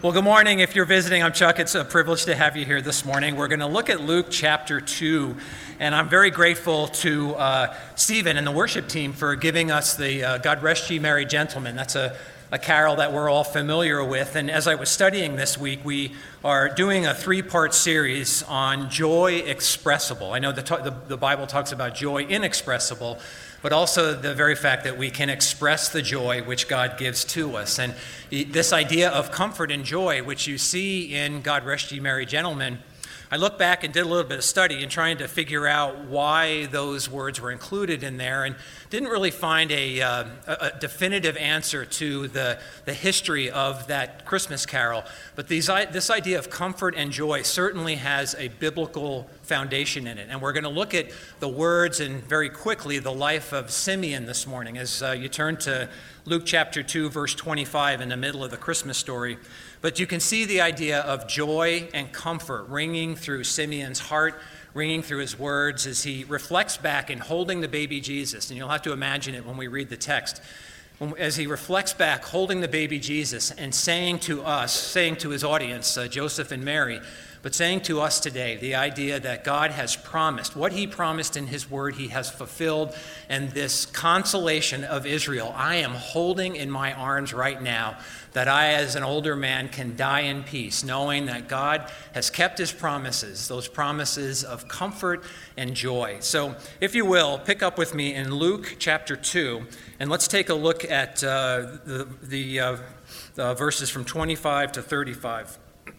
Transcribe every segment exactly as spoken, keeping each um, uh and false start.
Well, good morning. If you're visiting, I'm Chuck. It's a privilege to have you here this morning. We're going to look at Luke chapter two, and I'm very grateful to uh, Stephen and the worship team for giving us the uh, God Rest Ye Merry Gentlemen. That's a, a carol that we're all familiar with, and as I was studying this week, we are doing a three-part series on joy expressible. I know the, the, the Bible talks about joy inexpressible, but also the very fact that we can express the joy which God gives to us. And this idea of comfort and joy, which you see in God Rest Ye Merry Gentlemen, I looked back and did a little bit of study in trying to figure out why those words were included in there, and didn't really find a, uh, a definitive answer to the, the history of that Christmas carol. But these, this idea of comfort and joy certainly has a biblical foundation in it. And we're going to look at the words and very quickly the life of Simeon this morning as uh, you turn to Luke chapter two, verse twenty-five in the middle of the Christmas story. But you can see the idea of joy and comfort ringing through Simeon's heart, ringing through his words as he reflects back in holding the baby Jesus. And you'll have to imagine it when we read the text. As he reflects back, holding the baby Jesus and saying to us, saying to his audience, uh, Joseph and Mary, but saying to us today, the idea that God has promised, what he promised in his word, he has fulfilled, and this consolation of Israel, I am holding in my arms right now, that I, as an older man, can die in peace, knowing that God has kept his promises, those promises of comfort and joy. So, if you will, pick up with me in Luke chapter two, and let's take a look at uh, the, the, uh, the verses from twenty-five to thirty-five.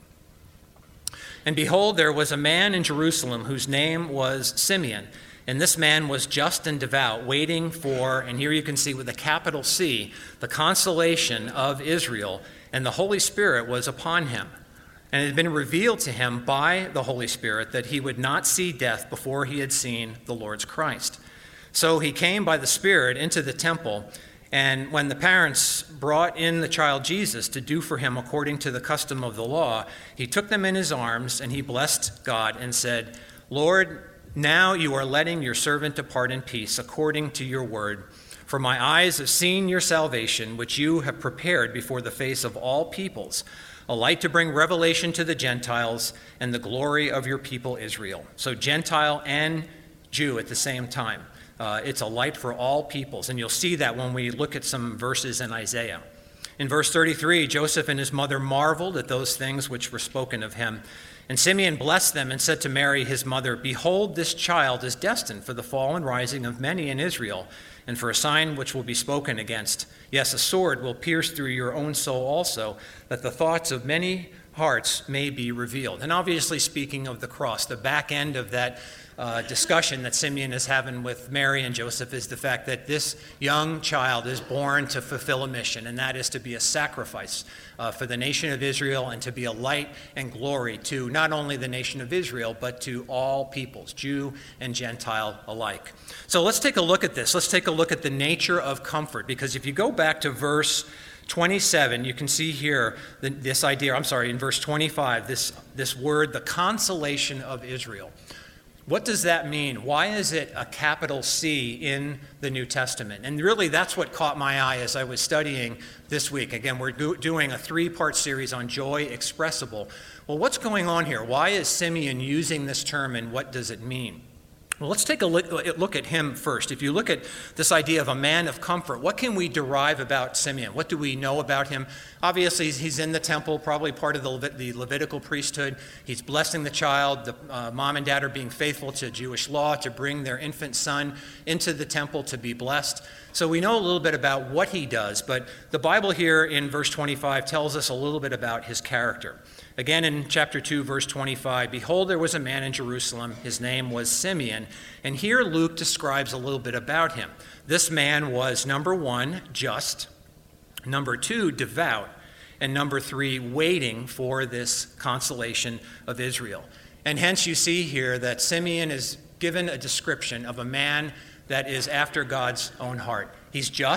And behold, there was a man in Jerusalem whose name was Simeon. And this man was just and devout, waiting for, and here you can see with a capital C, the consolation of Israel. And the Holy Spirit was upon him. And it had been revealed to him by the Holy Spirit that he would not see death before he had seen the Lord's Christ. So he came by the Spirit into the temple. And when the parents brought in the child Jesus to do for him according to the custom of the law, he took them in his arms and he blessed God and said, Lord, now you are letting your servant depart in peace according to your word. For my eyes have seen your salvation, which you have prepared before the face of all peoples, a light to bring revelation to the Gentiles and the glory of your people Israel. So Gentile and Jew at the same time. Uh, it's a light for all peoples, and you'll see that when we look at some verses in Isaiah. In verse thirty-three, Joseph and his mother marveled at those things which were spoken of him. And Simeon blessed them and said to Mary, his mother, Behold, this child is destined for the fall and rising of many in Israel, and for a sign which will be spoken against. Yes, a sword will pierce through your own soul also, that the thoughts of many hearts may be revealed. And obviously speaking of the cross, the back end of that Uh, discussion that Simeon is having with Mary and Joseph is the fact that this young child is born to fulfill a mission, and that is to be a sacrifice uh, for the nation of Israel and to be a light and glory to not only the nation of Israel, but to all peoples, Jew and Gentile alike. So let's take a look at this. Let's take a look at the nature of comfort, because if you go back to verse twenty-seven, you can see here the, this idea, I'm sorry, in verse twenty-five, this, this word, the consolation of Israel. What does that mean? Why is it a capital C in the New Testament? And really, that's what caught my eye as I was studying this week. Again, we're do- doing a three-part series on joy expressible. Well, what's going on here? Why is Simeon using this term, and what does it mean? Well, let's take a look at him first. If you look at this idea of a man of comfort, what can we derive about Simeon? What do we know about him? Obviously, he's in the temple, probably part of the, Levit- the Levitical priesthood. He's blessing the child. The uh, mom and dad are being faithful to Jewish law to bring their infant son into the temple to be blessed. So we know a little bit about what he does, but the Bible here in verse twenty-five tells us a little bit about his character. Again, in chapter two, verse twenty-five, Behold, there was a man in Jerusalem. His name was Simeon. And here Luke describes a little bit about him. This man was, number one, just. Number two, devout. And number three, waiting for this consolation of Israel. And hence you see here that Simeon is given a description of a man that is after God's own heart. He's just,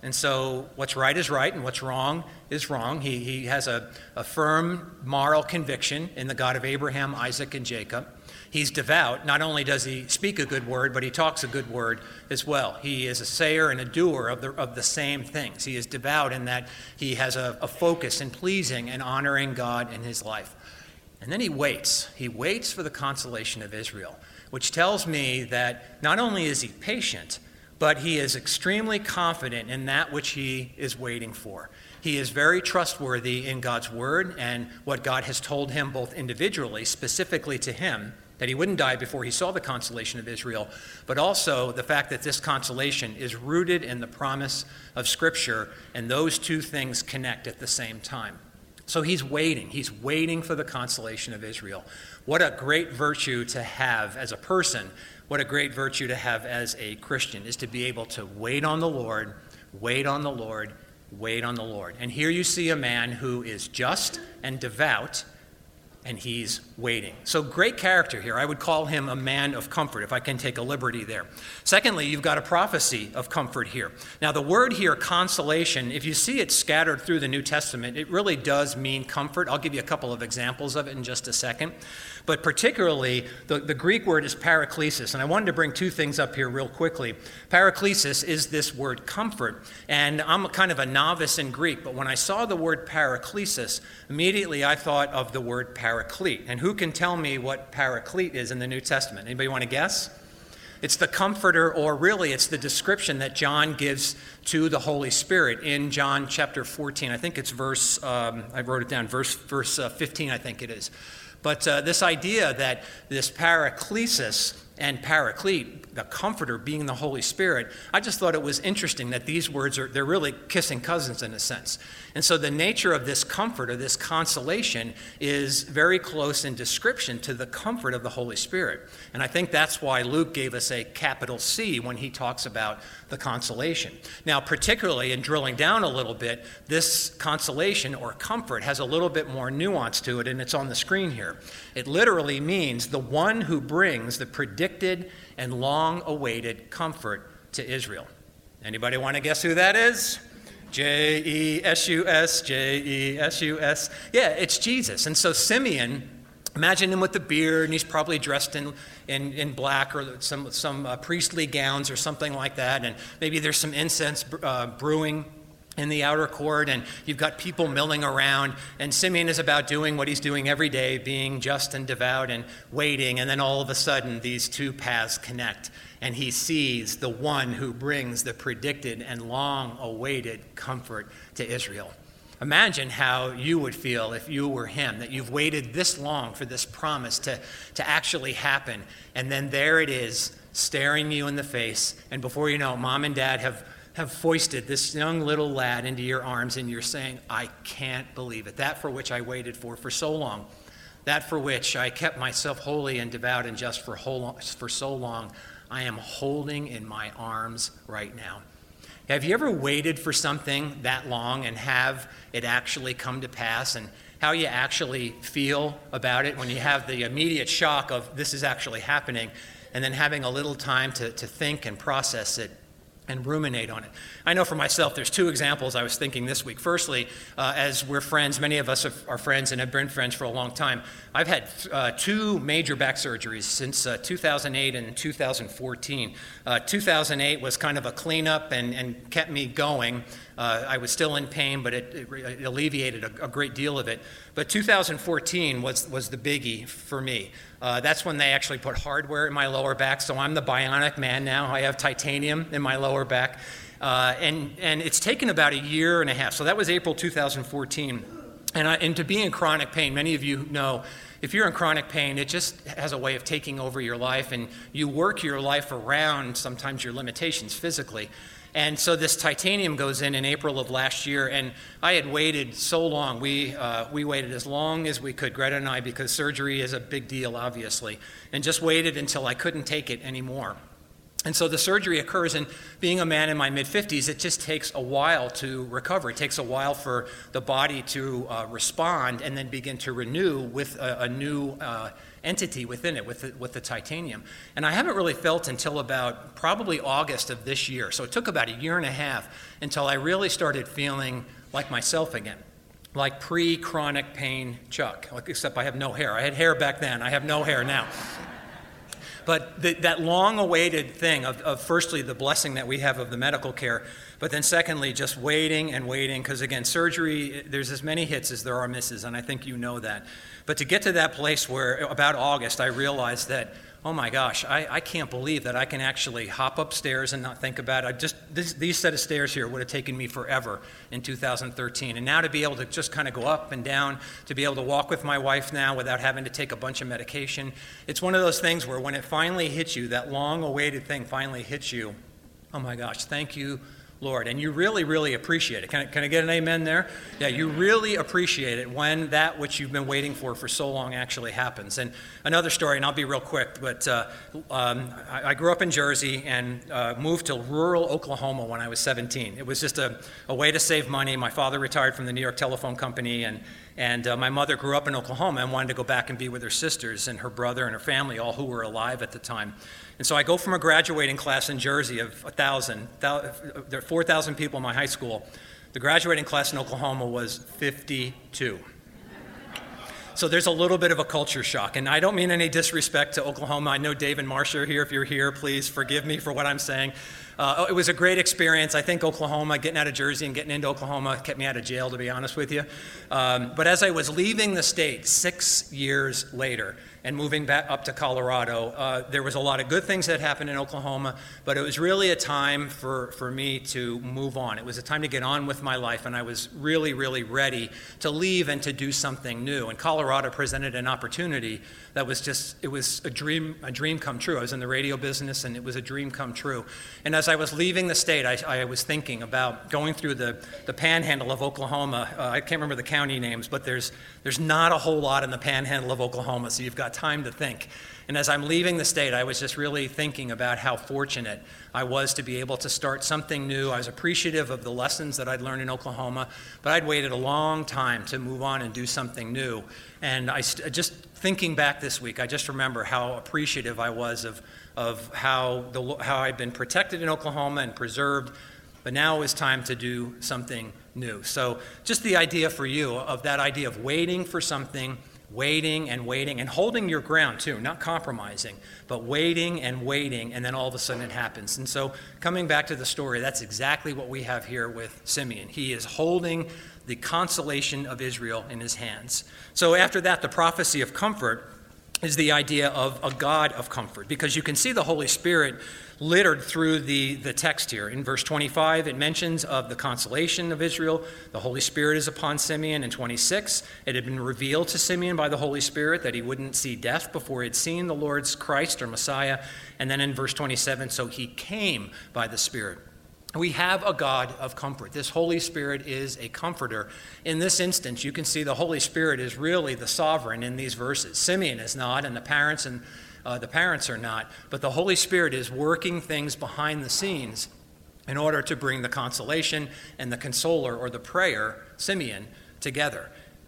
And so what's right is right and what's wrong is wrong. He, he has a, a firm moral conviction in the God of Abraham, Isaac, and Jacob. He's devout. Not only does he speak a good word, but he talks a good word as well. He is a sayer and a doer of the, of the same things. He is devout in that he has a, a focus in pleasing and honoring God in his life. And then he waits. He waits for the consolation of Israel, which tells me that not only is he patient, but he is extremely confident in that which he is waiting for. He is very trustworthy in God's word and what God has told him both individually, specifically to him, that he wouldn't die before he saw the consolation of Israel, but also the fact that this consolation is rooted in the promise of Scripture, and those two things connect at the same time. So he's waiting. He's waiting for the consolation of Israel. What a great virtue to have as a person. What a great virtue to have as a Christian is to be able to wait on the Lord, wait on the Lord, wait on the Lord. And here you see a man who is just and devout, and he's waiting. So great character here. I would call him a man of comfort, if I can take a liberty there. Secondly, you've got a prophecy of comfort here. Now, the word here, consolation, if you see it scattered through the New Testament, it really does mean comfort. I'll give you a couple of examples of it in just a second. But particularly, the, the Greek word is paraklesis. And I wanted to bring two things up here real quickly. Paraklesis is this word comfort. And I'm kind of a novice in Greek, but when I saw the word paraklesis, immediately I thought of the word paraclete. And who can tell me what paraclete is in the New Testament? Anybody want to guess? It's the comforter, or really it's the description that John gives to the Holy Spirit in John chapter fourteen. I think it's verse, um, I wrote it down, verse, verse uh, fifteen, I think it is. But uh, this idea that this paraklesis and paraclete, the comforter being the Holy Spirit, I just thought it was interesting that these words are, they're really kissing cousins in a sense. And so the nature of this comfort, or this consolation, is very close in description to the comfort of the Holy Spirit. And I think that's why Luke gave us a capital C when he talks about the consolation. Now, particularly in drilling down a little bit, this consolation or comfort has a little bit more nuance to it, and it's on the screen here. It literally means the one who brings the predicted and long-awaited comfort to Israel. Anybody want to guess who that is? J E S U S, J E S U S. Yeah, it's Jesus. And so Simeon, imagine him with the beard, and he's probably dressed in, in, in black or some, some uh, priestly gowns or something like that, and maybe there's some incense uh, brewing in the outer court, and you've got people milling around, and Simeon is about doing what he's doing every day, being just and devout and waiting, and then all of a sudden these two paths connect, and he sees the one who brings the predicted and long-awaited comfort to Israel. Imagine how you would feel if you were him, that you've waited this long for this promise to, to actually happen, and then there it is, staring you in the face, and before you know it, mom and dad have have foisted this young little lad into your arms, and you're saying, I can't believe it. That for which I waited for for so long, that for which I kept myself holy and devout and just for, whole, for so long, I am holding in my arms right now. Have you ever waited for something that long and have it actually come to pass, and how you actually feel about it when you have the immediate shock of this is actually happening, and then having a little time to, to think and process it and ruminate on it? I know for myself, there's two examples I was thinking this week. Firstly, uh, as we're friends, many of us are friends and have been friends for a long time. I've had uh, two major back surgeries since uh, two thousand eight and two thousand fourteen. Uh, two thousand eight was kind of a cleanup and, and kept me going. Uh, I was still in pain, but it, it, it alleviated a, a great deal of it. But two thousand fourteen was, was the biggie for me. Uh, that's when they actually put hardware in my lower back, so I'm the bionic man now. I have titanium in my lower back. Uh, and, and it's taken about a year and a half. So that was April two thousand fourteen. And, I, and to be in chronic pain, many of you know, if you're in chronic pain, it just has a way of taking over your life, and you work your life around sometimes your limitations physically. And so this titanium goes in in April of last year, and I had waited so long. We uh, we waited as long as we could, Greta and I, because surgery is a big deal, obviously, and just waited until I couldn't take it anymore. And so the surgery occurs, and being a man in my mid-fifties, it just takes a while to recover. It takes a while for the body to uh, respond and then begin to renew with a, a new uh, entity within it, with the, with the titanium. And I haven't really felt until about probably August of this year. So it took about a year and a half until I really started feeling like myself again, like pre-chronic pain Chuck, except I have no hair. I had hair back then. I have no hair now. But the, that long-awaited thing of, of firstly the blessing that we have of the medical care, but then secondly just waiting and waiting, because again, surgery, there's as many hits as there are misses, and I think you know that. But to get to that place where about August I realized that, oh my gosh, I, I can't believe that I can actually hop upstairs and not think about it. I just this, these set of stairs here would have taken me forever in two thousand thirteen. And now to be able to just kind of go up and down, to be able to walk with my wife now without having to take a bunch of medication, it's one of those things where when it finally hits you, that long-awaited thing finally hits you, oh my gosh, thank you, Lord. And you really, really appreciate it. Can I, can I get an amen there? Yeah, you really appreciate it when that which you've been waiting for for so long actually happens. And another story, and I'll be real quick, but uh, um, I, I grew up in Jersey and uh, moved to rural Oklahoma when I was seventeen. It was just a, a way to save money. My father retired from the New York Telephone Company, and And uh, my mother grew up in Oklahoma and wanted to go back and be with her sisters and her brother and her family, all who were alive at the time. And so I go from a graduating class in Jersey of one thousand, there are four thousand people in my high school. The graduating class in Oklahoma was fifty-two. So there's a little bit of a culture shock. And I don't mean any disrespect to Oklahoma. I know Dave and Marcia are here. If you're here, please forgive me for what I'm saying. Uh, it was a great experience. I think Oklahoma, getting out of Jersey and getting into Oklahoma kept me out of jail, to be honest with you. Um, but as I was leaving the state six years later and moving back up to Colorado, uh, there was a lot of good things that happened in Oklahoma, but it was really a time for, for me to move on. It was a time to get on with my life, and I was really, really ready to leave and to do something new. And Colorado presented an opportunity that was just, it was a dream, a dream come true. I was in the radio business, and it was a dream come true. And as I was leaving the state, I, I was thinking about going through the, the panhandle of Oklahoma. Uh, I can't remember the county names, but there's, there's not a whole lot in the panhandle of Oklahoma, so you've got time to think. And as I'm leaving the state, I was just really thinking about how fortunate I was to be able to start something new. I was appreciative of the lessons that I'd learned in Oklahoma, but I'd waited a long time to move on and do something new. And I st- just thinking back this week, I just remember how appreciative I was of, of how, the, how I'd been protected in Oklahoma and preserved, but now it was time to do something new. So just the idea for you of that idea of waiting for something, waiting and waiting and holding your ground too, not compromising, but waiting and waiting, and then all of a sudden it happens. And so coming back to the story, that's exactly what we have here with Simeon. He is holding the consolation of Israel in his hands. So after that, the prophecy of comfort is the idea of a God of comfort, because you can see the Holy Spirit littered through the, the text here. In verse twenty-five, it mentions of the consolation of Israel. The Holy Spirit is upon Simeon. In twenty-six, it had been revealed to Simeon by the Holy Spirit that he wouldn't see death before he had seen the Lord's Christ or Messiah. And then in verse twenty-seven, so he came by the Spirit. We have a God of comfort. This Holy Spirit is a comforter. In this instance, you can see the Holy Spirit is really the sovereign in these verses. Simeon is not, and the parents and uh, the parents are not, but the Holy Spirit is working things behind the scenes in order to bring the consolation and the consoler or the prayer, Simeon, together.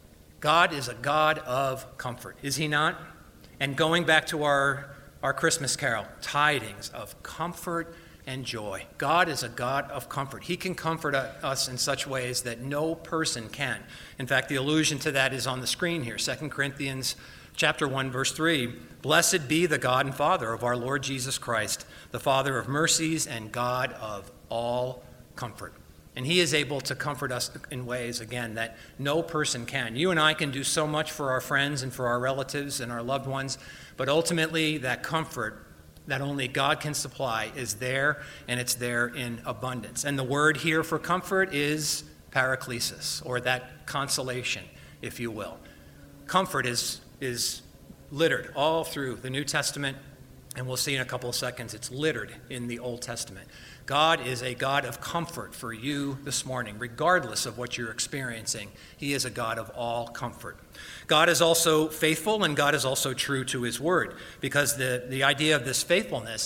God is a God of comfort, is he not? And going back to our, our Christmas carol, tidings of comfort and joy. God is a God of comfort. He can comfort us in such ways that no person can. In fact, the allusion to that is on the screen here, Second Corinthians chapter one, verse three. Blessed be the God and Father of our Lord Jesus Christ, the Father of mercies and God of all comfort. And he is able to comfort us in ways, again, that no person can. You and I can do so much for our friends and for our relatives and our loved ones, but ultimately that comfort that only God can supply is there, and it's there in abundance. And the word here for comfort is paraklesis, or that consolation, if you will. Comfort is, is littered all through the New Testament, and we'll see in a couple of seconds, it's littered in the Old Testament. God is a God of comfort for you this morning, regardless of what you're experiencing. He is a God of all comfort. God is also faithful, and God is also true to his word, because the, the idea of this faithfulness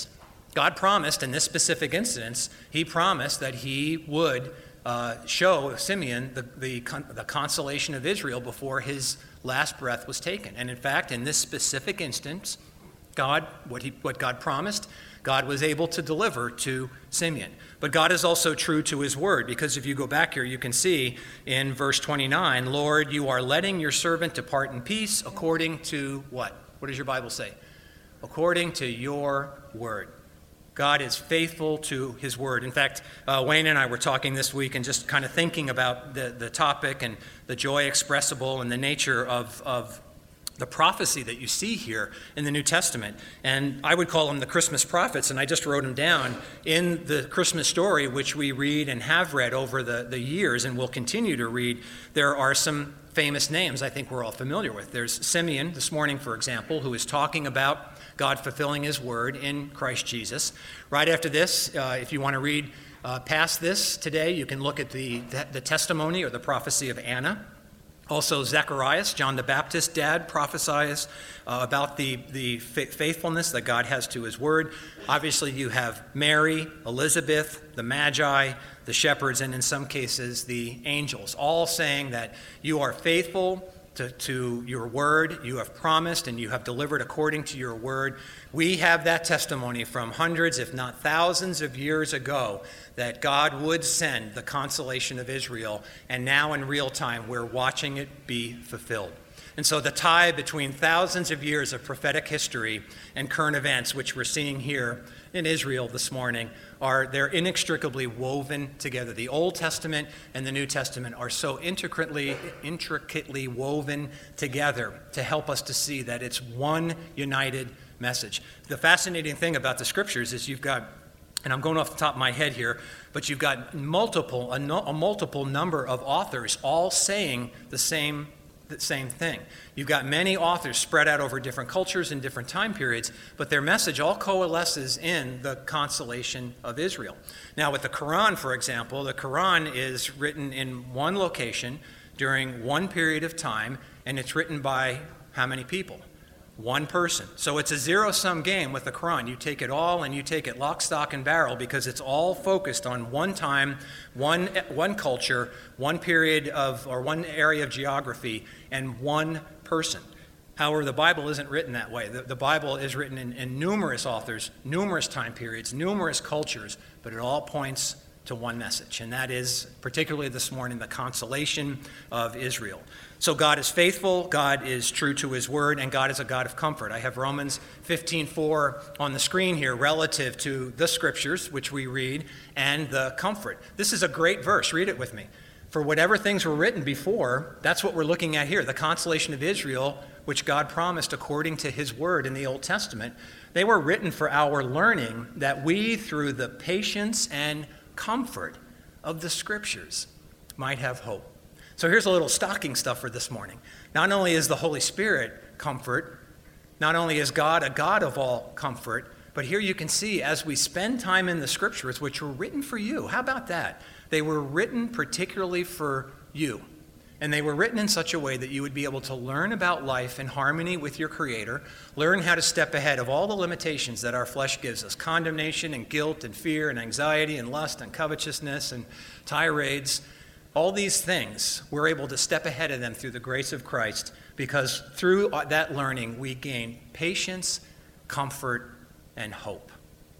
God promised in this specific instance, he promised that he would uh, show Simeon the, the, the consolation of Israel before his last breath was taken. And in fact, in this specific instance, God, what, he, what God promised, God was able to deliver to Simeon. But God is also true to his word, because if you go back here, you can see in verse twenty-nine, Lord, you are letting your servant depart in peace according to what? What does your Bible say? According to your word. God is faithful to his word. In fact, uh, Wayne and I were talking this week and just kind of thinking about the, the topic and the joy expressible and the nature of, of the prophecy that you see here in the New Testament. And I would call them the Christmas prophets, and I just wrote them down in the Christmas story, which we read and have read over the, the years and will continue to read. There are some famous names I think we're all familiar with. There's Simeon this morning, for example, who is talking about God fulfilling his word in Christ Jesus. Right after this, uh, if you want to read uh, past this today, you can look at the, the, the testimony or the prophecy of Anna. Also, Zacharias, John the Baptist's dad, prophesies uh, about the, the faithfulness that God has to his word. Obviously, you have Mary, Elizabeth, the Magi, the shepherds, and in some cases, the angels, all saying that you are faithful to, to your word, you have promised, and you have delivered according to your word. We have that testimony from hundreds, if not thousands of years ago, that God would send the consolation of Israel, and now in real time, we're watching it be fulfilled. And so the tie between thousands of years of prophetic history and current events, which we're seeing here in Israel this morning, are they're inextricably woven together. The Old Testament and the New Testament are so intricately, intricately woven together to help us to see that it's one united message. The fascinating thing about the scriptures is you've got, and I'm going off the top of my head here, but you've got multiple, a, no, a multiple number of authors all saying the same the same thing. You've got many authors spread out over different cultures and different time periods, but their message all coalesces in the consolation of Israel. Now, with the Quran, for example, the Quran is written in one location during one period of time, and it's written by how many people? One person. So it's a zero-sum game with the Quran. You take it all and you take it lock, stock, and barrel because it's all focused on one time, one one culture, one period of, or one area of geography, and one person. However, the Bible isn't written that way. The, the Bible is written in, in numerous authors, numerous time periods, numerous cultures, but it all points to one message, and that is, particularly this morning, the consolation of Israel. So God is faithful, God is true to his word, and God is a God of comfort. I have Romans fifteen four on the screen here relative to the scriptures, which we read, and the comfort. This is a great verse. Read it with me. For whatever things were written before, that's what we're looking at here, the consolation of Israel, which God promised according to his word in the Old Testament. They were written for our learning, that we, through the patience and comfort of the scriptures, might have hope. So here's a little stocking stuffer this morning. Not only is the Holy Spirit comfort, not only is God a God of all comfort, but here you can see as we spend time in the scriptures, which were written for you. How about that? They were written particularly for you. And they were written in such a way that you would be able to learn about life in harmony with your Creator, learn how to step ahead of all the limitations that our flesh gives us, condemnation and guilt and fear and anxiety and lust and covetousness and tirades. All these things, we're able to step ahead of them through the grace of Christ, because through that learning we gain patience, comfort, and hope.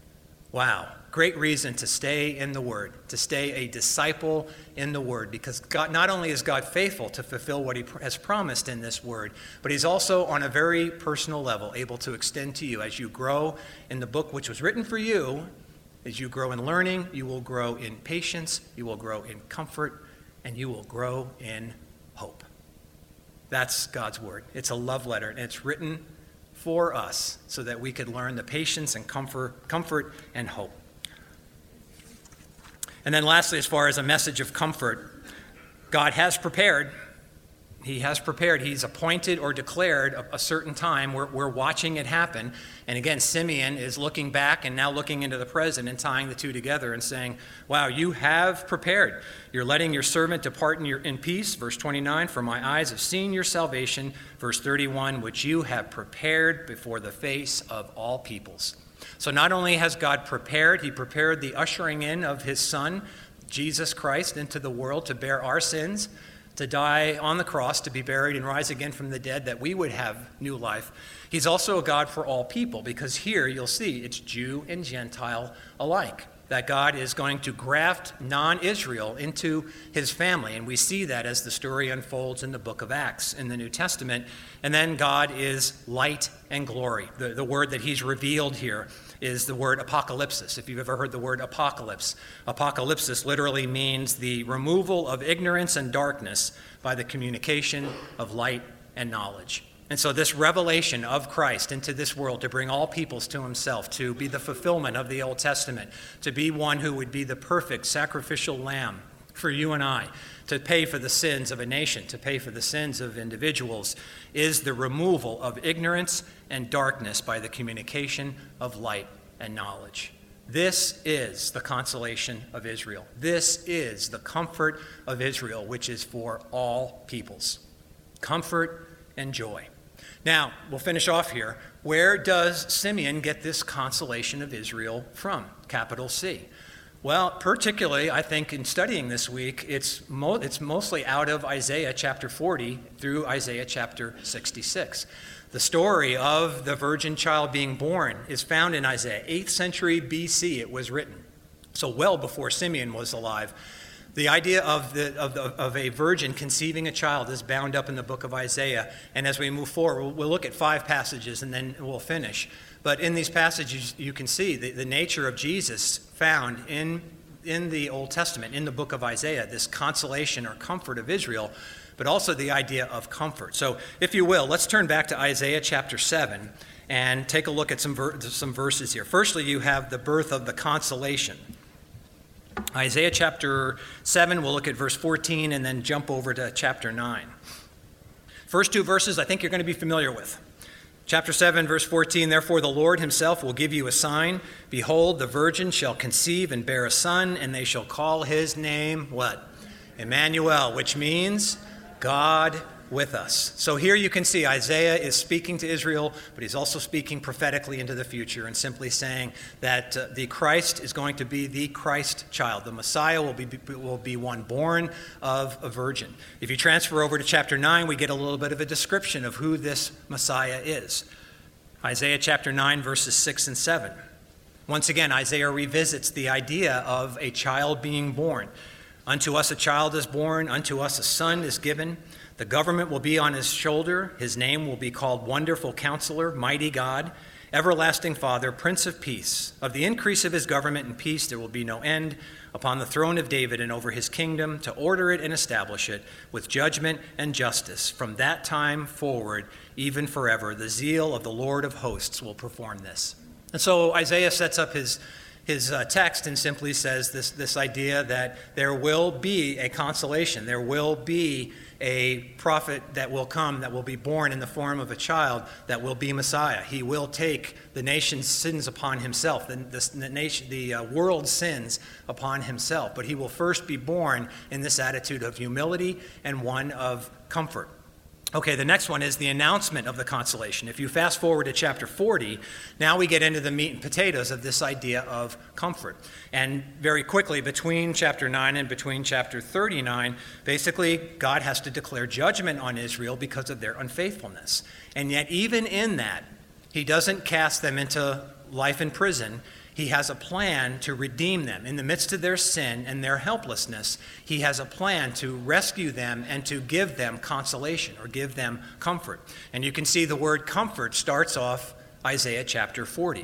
Wow. Great reason to stay in the Word, to stay a disciple in the Word, because God, not only is God faithful to fulfill what he has promised in this Word, but he's also on a very personal level able to extend to you as you grow in the book which was written for you. As you grow in learning, you will grow in patience, you will grow in comfort, and you will grow in hope. That's God's Word. It's a love letter, and it's written for us so that we could learn the patience and comfort, comfort and hope. And then lastly, as far as a message of comfort, God has prepared. He has prepared. He's appointed or declared a, a certain time. We're, we're watching it happen. And again, Simeon is looking back and now looking into the present and tying the two together and saying, wow, you have prepared. You're letting your servant depart in, your, in peace. Verse twenty-nine, for my eyes have seen your salvation. Verse thirty-one, which you have prepared before the face of all peoples. So not only has God prepared, he prepared the ushering in of his Son, Jesus Christ, into the world to bear our sins, to die on the cross, to be buried and rise again from the dead, that we would have new life. He's also a God for all people, because here you'll see it's Jew and Gentile alike, that God is going to graft non-Israel into his family. And we see that as the story unfolds in the book of Acts in the New Testament. And then God is light and glory. The, the word that he's revealed here is the word apocalypsis. If you've ever heard the word apocalypse, apocalypsis literally means the removal of ignorance and darkness by the communication of light and knowledge. And so this revelation of Christ into this world to bring all peoples to himself, to be the fulfillment of the Old Testament, to be one who would be the perfect sacrificial lamb for you and I, to pay for the sins of a nation, to pay for the sins of individuals, is the removal of ignorance and darkness by the communication of light and knowledge. This is the consolation of Israel. This is the comfort of Israel, which is for all peoples. Comfort and joy. Now, we'll finish off here. Where does Simeon get this consolation of Israel from? Capital C. Well, particularly, I think in studying this week, it's mo- it's mostly out of Isaiah chapter forty through Isaiah chapter sixty-six. The story of the virgin child being born is found in Isaiah. eighth century B C it was written, so well before Simeon was alive. The idea of, the, of, the, of a virgin conceiving a child is bound up in the book of Isaiah. And as we move forward, we'll, we'll look at five passages and then we'll finish. But in these passages, you can see the, the nature of Jesus found in, in the Old Testament, in the book of Isaiah, this consolation or comfort of Israel, but also the idea of comfort. So if you will, let's turn back to Isaiah chapter seven and take a look at some, ver- some verses here. Firstly, you have the birth of the consolation. Isaiah chapter seven, we'll look at verse fourteen and then jump over to chapter nine. First two verses I think you're going to be familiar with. Chapter seven, verse fourteen, therefore the Lord himself will give you a sign. Behold, the virgin shall conceive and bear a son, and they shall call his name, what? Emmanuel, which means God with us. So here you can see Isaiah is speaking to Israel, but he's also speaking prophetically into the future and simply saying that uh, the Christ is going to be the Christ child. The Messiah will be, will be one born of a virgin. If you transfer over to chapter nine, we get a little bit of a description of who this Messiah is. Isaiah chapter nine, verses six and seven. Once again, Isaiah revisits the idea of a child being born. Unto us a child is born, unto us a son is given. The government will be on his shoulder. His name will be called Wonderful Counselor, Mighty God, Everlasting Father, Prince of Peace. Of the increase of his government and peace there will be no end upon the throne of David and over his kingdom, to order it and establish it with judgment and justice. From that time forward, even forever, the zeal of the Lord of hosts will perform this. And so Isaiah sets up his His uh, text and simply says this, this idea that there will be a consolation. There will be a prophet that will come, that will be born in the form of a child, that will be Messiah. He will take the nation's sins upon himself, the, the, the, nation, the uh, world's sins upon himself. But he will first be born in this attitude of humility and one of comfort. Okay, the next one is the announcement of the consolation. If you fast forward to chapter forty, now we get into the meat and potatoes of this idea of comfort. And very quickly, between chapter nine and between chapter thirty-nine, basically God has to declare judgment on Israel because of their unfaithfulness. And yet even in that, he doesn't cast them into life in prison. He has a plan to redeem them. In the midst of their sin and their helplessness, he has a plan to rescue them and to give them consolation or give them comfort. And you can see the word comfort starts off Isaiah chapter forty.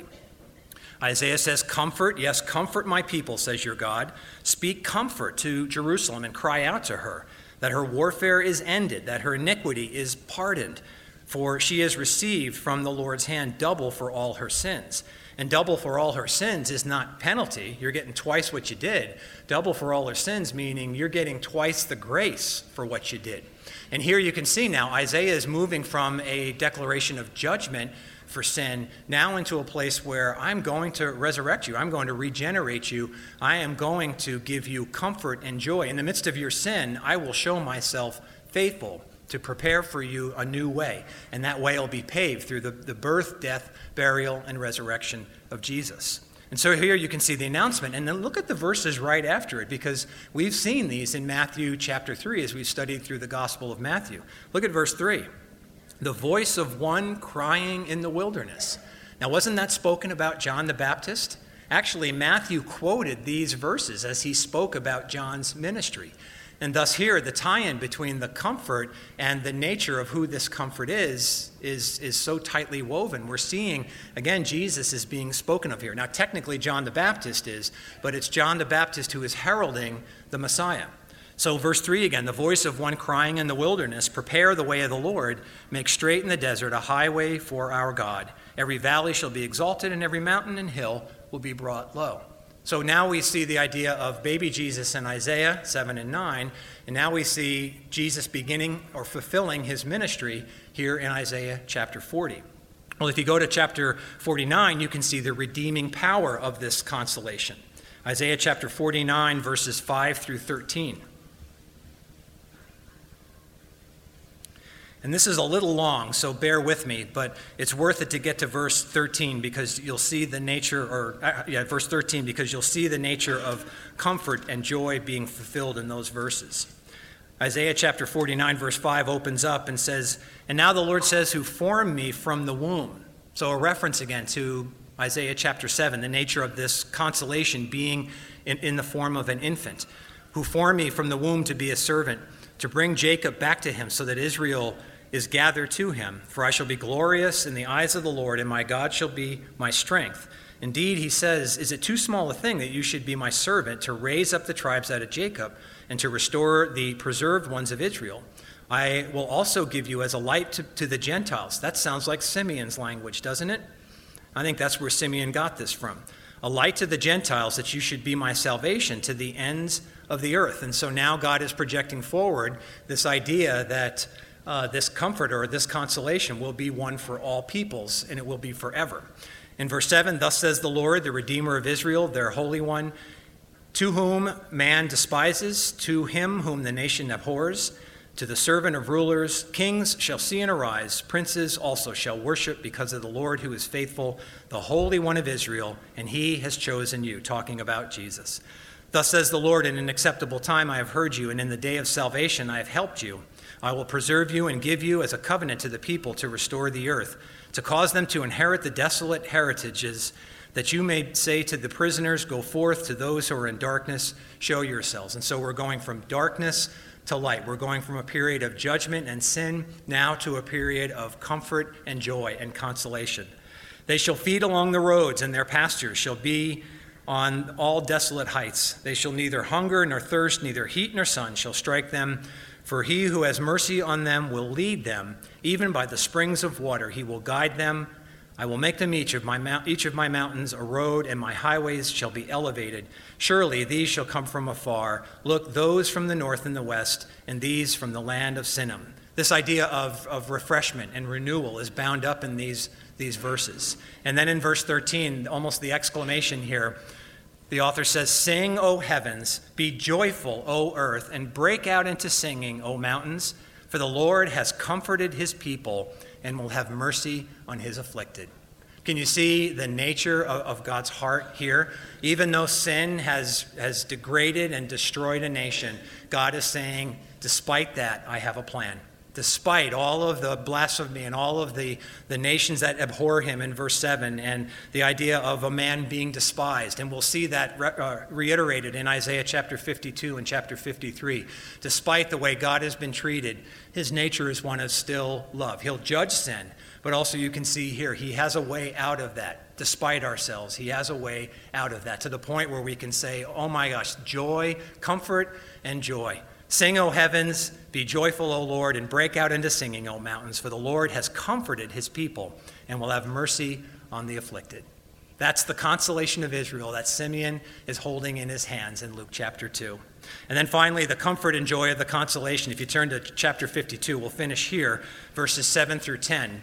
Isaiah says, comfort, yes, comfort my people, says your God. Speak comfort to Jerusalem and cry out to her that her warfare is ended, that her iniquity is pardoned, for she has received from the Lord's hand double for all her sins. And double for all her sins is not penalty. You're getting twice what you did. Double for all her sins, meaning you're getting twice the grace for what you did. And here you can see now Isaiah is moving from a declaration of judgment for sin now into a place where I'm going to resurrect you. I'm going to regenerate you. I am going to give you comfort and joy. In the midst of your sin, I will show myself faithful to prepare for you a new way. And that way will be paved through the, the birth, death, burial, and resurrection of Jesus. And so here you can see the announcement. And then look at the verses right after it, because we've seen these in Matthew chapter three as we've studied through the Gospel of Matthew. Look at verse three. The voice of one crying in the wilderness. Now, wasn't that spoken about John the Baptist? Actually, Matthew quoted these verses as he spoke about John's ministry. And thus here, the tie-in between the comfort and the nature of who this comfort is, is, is so tightly woven. We're seeing, again, Jesus is being spoken of here. Now, technically, John the Baptist is, but it's John the Baptist who is heralding the Messiah. So verse three again, the voice of one crying in the wilderness, prepare the way of the Lord, make straight in the desert a highway for our God. Every valley shall be exalted, and every mountain and hill will be brought low. So now we see the idea of baby Jesus in Isaiah seven and nine, and now we see Jesus beginning or fulfilling his ministry here in Isaiah chapter forty. Well, if you go to chapter forty-nine, you can see the redeeming power of this consolation. Isaiah chapter forty-nine, verses five through thirteen. And this is a little long, so bear with me, but it's worth it to get to verse thirteen because you'll see the nature, or uh, yeah, verse thirteen, because you'll see the nature of comfort and joy being fulfilled in those verses. Isaiah chapter forty-nine, verse five opens up and says, "And now the Lord says, who formed me from the womb." So a reference again to Isaiah chapter seven, the nature of this consolation being in, in the form of an infant. "Who formed me from the womb to be a servant, to bring Jacob back to him, so that Israel is gathered to him. For I shall be glorious in the eyes of the Lord, and my God shall be my strength. Indeed," he says, "is it too small a thing that you should be my servant, to raise up the tribes out of Jacob, and to restore the preserved ones of Israel? I will also give you as a light to, to the Gentiles." That sounds like Simeon's language, doesn't it? I think that's where Simeon got this from. "A light to the Gentiles, that you should be my salvation to the ends of the earth." And so now God is projecting forward this idea that uh, this comfort or this consolation will be one for all peoples, and it will be forever. In verse seven, "Thus says the Lord, the Redeemer of Israel, their Holy One, to whom man despises, to him whom the nation abhors, to the servant of rulers, kings shall see and arise, princes also shall worship because of the Lord who is faithful, the Holy One of Israel, and he has chosen you," talking about Jesus. "Thus says the Lord, in an acceptable time I have heard you, and in the day of salvation I have helped you. I will preserve you and give you as a covenant to the people to restore the earth, to cause them to inherit the desolate heritages, that you may say to the prisoners, go forth, to those who are in darkness, show yourselves." And so we're going from darkness to light. We're going from a period of judgment and sin now to a period of comfort and joy and consolation. "They shall feed along the roads, and their pastures shall be on all desolate heights. They shall neither hunger nor thirst, neither heat nor sun shall strike them. For he who has mercy on them will lead them, even by the springs of water. He will guide them. I will make them each of my mount, each of my mountains a road, and my highways shall be elevated. Surely these shall come from afar. Look, those from the north and the west, and these from the land of Sinim." This idea of, of refreshment and renewal is bound up in these, these verses. And then in verse thirteen, almost the exclamation here, the author says, "Sing, O heavens, be joyful, O earth, and break out into singing, O mountains, for the Lord has comforted his people and will have mercy on his afflicted." Can you see the nature of, of God's heart here? Even though sin has, has degraded and destroyed a nation, God is saying, despite that, I have a plan. Despite all of the blasphemy and all of the, the nations that abhor him in verse seven, and the idea of a man being despised. And we'll see that re- uh, reiterated in Isaiah chapter fifty-two and chapter fifty-three. Despite the way God has been treated, his nature is one of still love. He'll judge sin, but also you can see here, he has a way out of that. Despite ourselves, he has a way out of that, to the point where we can say, oh my gosh, joy, comfort, and joy. "Sing, O heavens, be joyful, O Lord, and break out into singing, O mountains, for the Lord has comforted his people and will have mercy on the afflicted." That's the consolation of Israel that Simeon is holding in his hands in Luke chapter two. And then finally, the comfort and joy of the consolation. If you turn to chapter fifty-two, we'll finish here, verses seven through ten.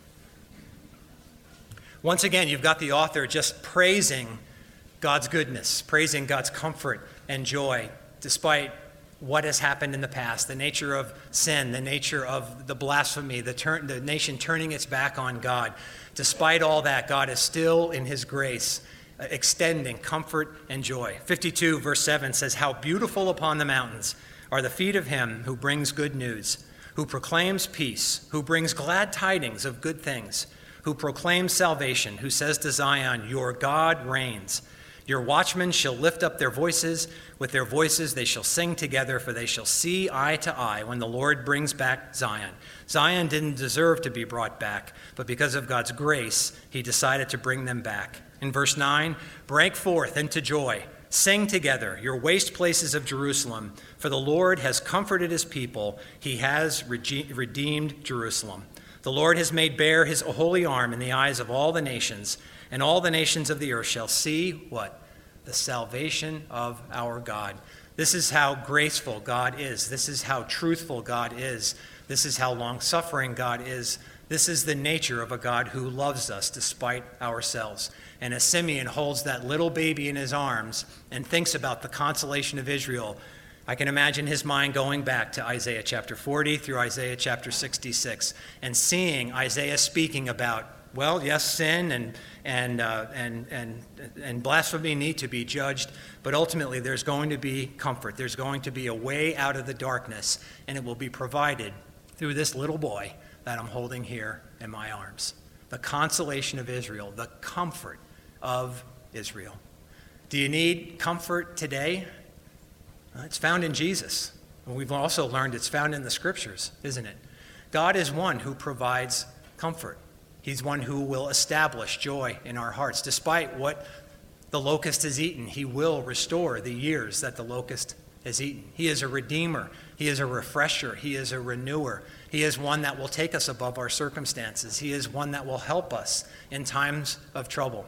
Once again, you've got the author just praising God's goodness, praising God's comfort and joy, despite what has happened in the past, the nature of sin, the nature of the blasphemy, the, turn, the nation turning its back on God. Despite all that, God is still in his grace, uh, extending comfort and joy. fifty-two verse seven says, "How beautiful upon the mountains are the feet of him who brings good news, who proclaims peace, who brings glad tidings of good things, who proclaims salvation, who says to Zion, your God reigns. Your watchmen shall lift up their voices. With their voices they shall sing together, for they shall see eye to eye when the Lord brings back Zion." Zion didn't deserve to be brought back, but because of God's grace, he decided to bring them back. In verse nine, "Break forth into joy. Sing together, your waste places of Jerusalem, for the Lord has comforted his people. He has rege- redeemed Jerusalem. The Lord has made bare his holy arm in the eyes of all the nations, and all the nations of the earth shall see," what? "The salvation of our God." This is how graceful God is. This is how truthful God is. This is how long-suffering God is. This is the nature of a God who loves us despite ourselves. And as Simeon holds that little baby in his arms and thinks about the consolation of Israel, I can imagine his mind going back to Isaiah chapter forty through Isaiah chapter sixty-six and seeing Isaiah speaking about, well, yes, sin and and uh, and and and blasphemy need to be judged, but ultimately there's going to be comfort. There's going to be a way out of the darkness, and it will be provided through this little boy that I'm holding here in my arms. The consolation of Israel, the comfort of Israel. Do you need comfort today? It's found in Jesus. And we've also learned it's found in the scriptures, isn't it? God is one who provides comfort. He's one who will establish joy in our hearts. Despite what the locust has eaten, he will restore the years that the locust has eaten. He is a redeemer. He is a refresher. He is a renewer. He is one that will take us above our circumstances. He is one that will help us in times of trouble.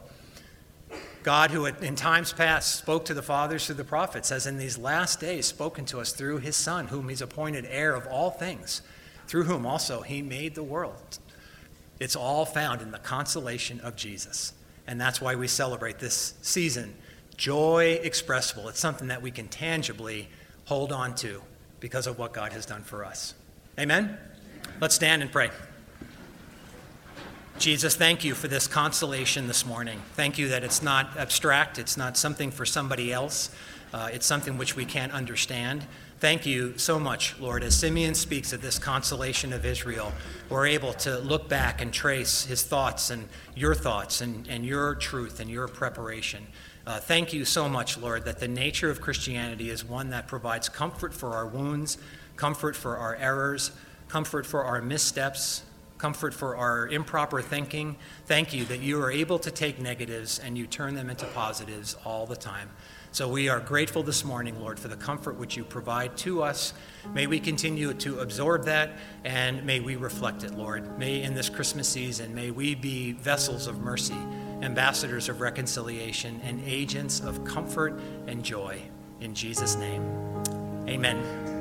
God, who in times past spoke to the fathers through the prophets, has in these last days spoken to us through his Son, whom he's appointed heir of all things, through whom also he made the world. It's all found in the consolation of Jesus. And that's why we celebrate this season. Joy expressible. It's something that we can tangibly hold on to because of what God has done for us. Amen? Let's stand and pray. Jesus, thank you for this consolation this morning. Thank you that it's not abstract. It's not something for somebody else. Uh, it's something which we can't understand. Thank you so much, Lord. As Simeon speaks of this consolation of Israel, we're able to look back and trace his thoughts and your thoughts and, and your truth and your preparation. Uh, thank you so much, Lord, that the nature of Christianity is one that provides comfort for our wounds, comfort for our errors, comfort for our missteps, comfort for our improper thinking. Thank you that you are able to take negatives and you turn them into positives all the time. So we are grateful this morning, Lord, for the comfort which you provide to us. May we continue to absorb that, and may we reflect it, Lord. May in this Christmas season, may we be vessels of mercy, ambassadors of reconciliation, and agents of comfort and joy. In Jesus' name, amen.